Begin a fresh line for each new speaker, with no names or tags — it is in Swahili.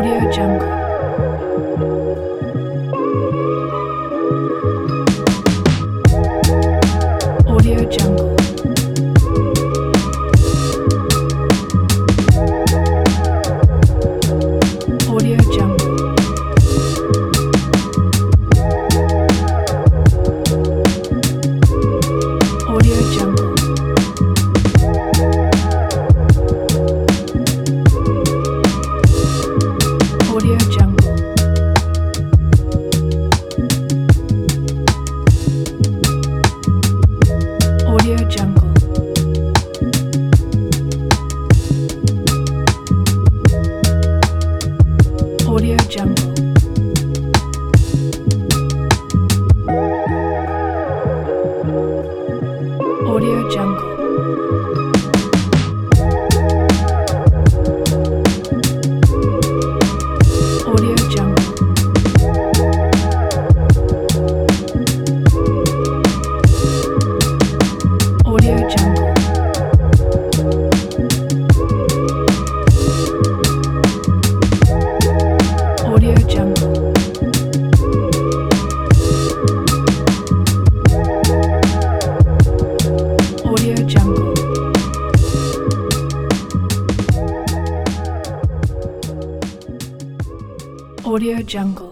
Audio Jungle. Audio Jungle. Audio Jungle. Audio Jungle. Audio Jungle. Audio Jungle. Audio Jungle. Audio Jungle. Audio Jungle. Audio Jungle. Audio Jungle. Audio Jungle. Audio Jungle.